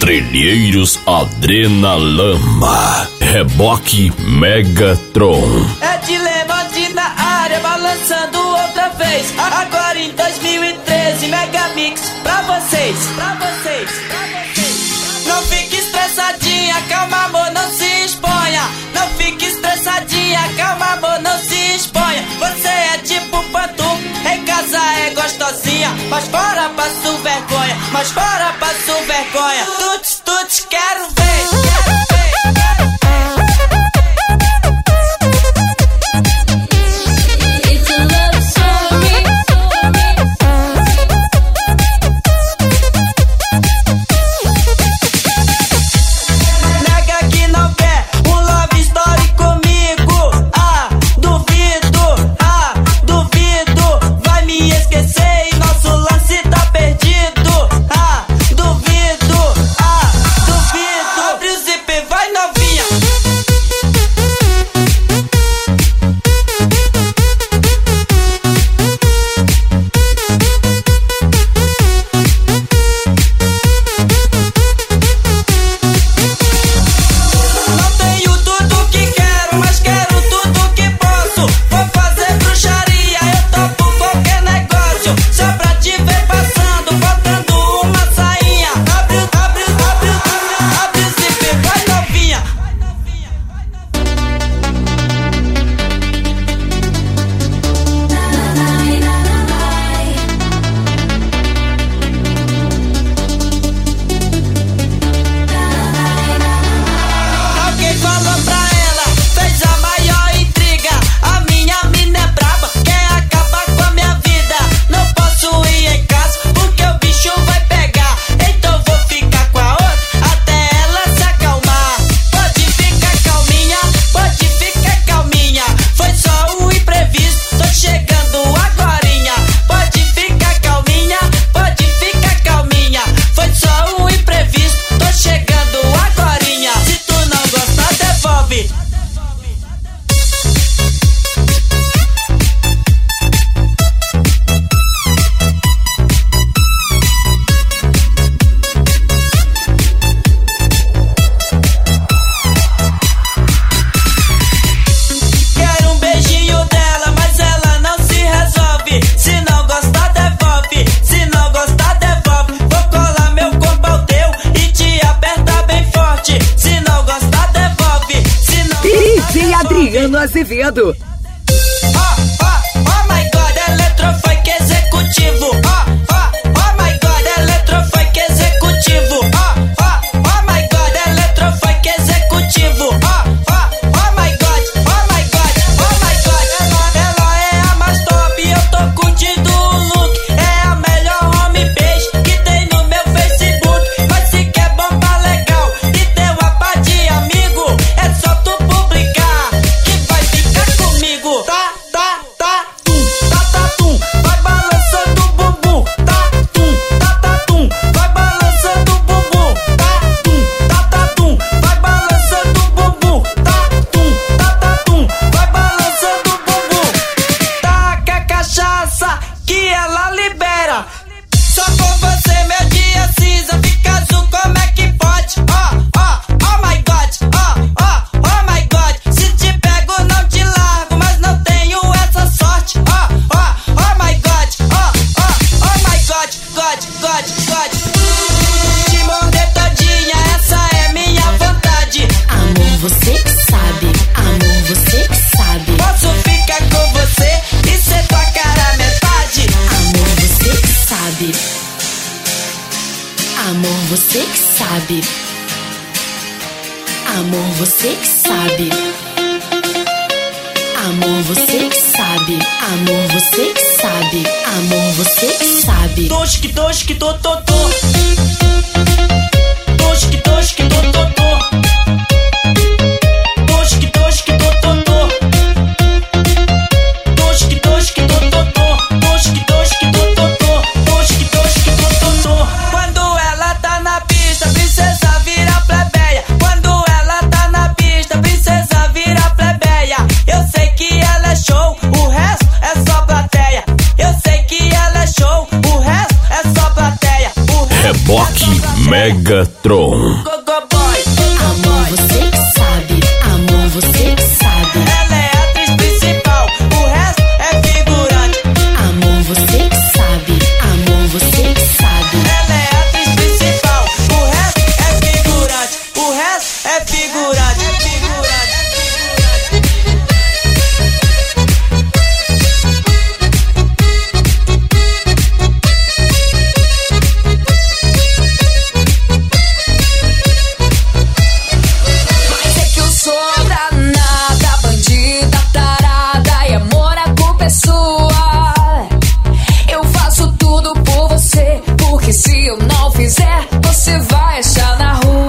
Trilheiros Adrenalama, Reboque Megatron. É Dilemante na área, balançando outra vez. Agora em 2013, Megamix pra vocês, pra vocês, pra vocês. Não fique estressadinha, calma amor, não se exponha. Não fique estressadinha, calma amor, não se exponha. Você é tipo pantufa, em casa é gostosinha, mas fora passo vergonha, mas fora passo vergonha. Tuts, tuts, quero ver, quero ver. Azevedo. Oh my God, eletrofunk executivo. Oh my God, eletrofunk executivo. Oh my God, eletrofunk executivo. Oh my God, oh my God, oh my God. Ela é a mais top, eu tô curtindo o look. É a melhor homepage que tem no meu Facebook. Mas se quer bomba legal e ter uma pá de amigo, é só tu publicar. Comigo, tá, tum, vai balançando o bumbum, tá, tum, vai balançando o bumbum, tá, tum, vai balançando o bumbum, tá, tum, vai balançando o bumbum. Taca a cachaça que ela libera. Só com você meu dia cinza fica azul, como é que pode? Oh my God, oh my God. Se te pego não te largo, mas não tenho essa sorte. Oh my God, oh my God. Te morder todinha, essa é minha vontade. Amor, você que sabe, amor, você que sabe. Posso ficar com você e ser tua cara metade. Amor, você que sabe. Amor, você que sabe. Amor, você que sabe. Amor, você que sabe. Amor, você que sabe. Amor, você que sabe. Tosque, tosque, tototô. Tosque, tosque, tototô. Tosque, tosque, tototô. Tosque, tosque, tototô. Tosque, tosque, tototô. Tosque, tosque, tototô. Quando ela tá na pista, princesa vira plebeia. Quando ela tá na pista, princesa vira plebeia. Eu sei que ela é show, o resto é só plateia. Eu sei que ela é show, o resto é só plateia. Rock Megatron. Amor, você que sabe. Amor, você que sabe. Ela é a atriz principal, o resto é figurante. Amor, você que sabe. Amor, você que sabe. Ela é a atriz principal, o resto é figurante. O resto é figurante. Mas é que eu sou danada, bandida, tarada, e amor, a culpa é sua. Eu faço tudo por você, porque se eu não fizer, você vai achar na rua.